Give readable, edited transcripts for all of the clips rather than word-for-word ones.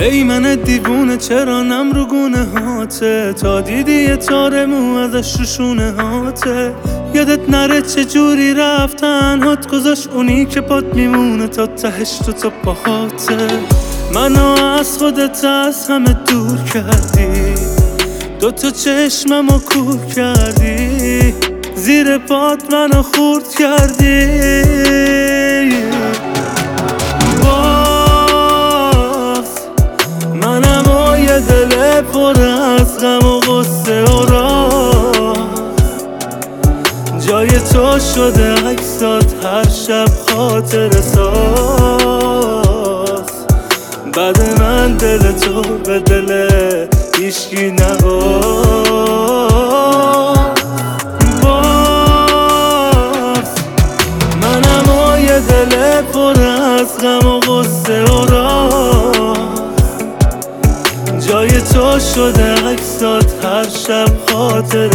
ای من دیوونه چرا نم رو گونه هاته، تا دیدی یه تار مو ازش رو شونه هاته. یادت نره چه جوری رفتن هات گذاشت اونی که پات میمونه تا تهش تو پاهاته. منو از خودت از همه دور کردی، دوتا چشممو کور کردی، زیر پات منو خورد کردی. باز منم و یه دل پر از غم و غصه و راز، جای تو شده عکسات هر شب خاطر ساز. بعد من دل تو به دل هیچکی نباز. منم و یه دل پر از غم و غصه و راز، جای تو شده عکسات هر شب خاطر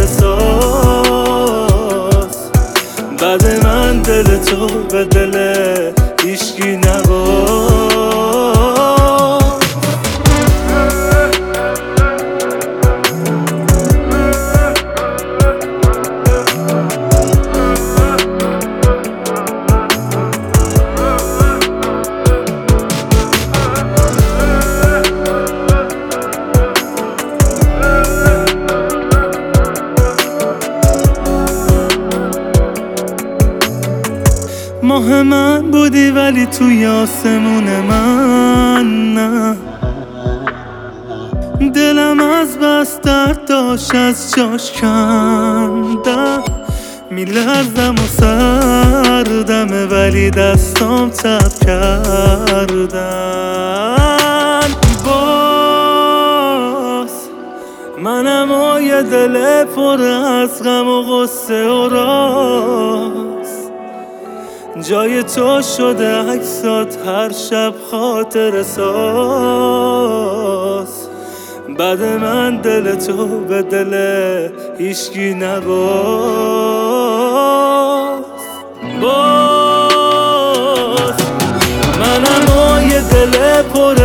ساز. بعد من دل تو به دل هیچکی نباز. ماه من بودی ولی توی آسمون من نه، دلم از بس درد داشت از جاش کندم. میلرزم و سردمه ولی دستام تب کردن. باز منم و یه دل پر از غم و غصه و راز، جای تو شده عکسات هر شب خاطر ساز. بعد من دل تو به دل هیچکی نباز. باز منم و یه دل پر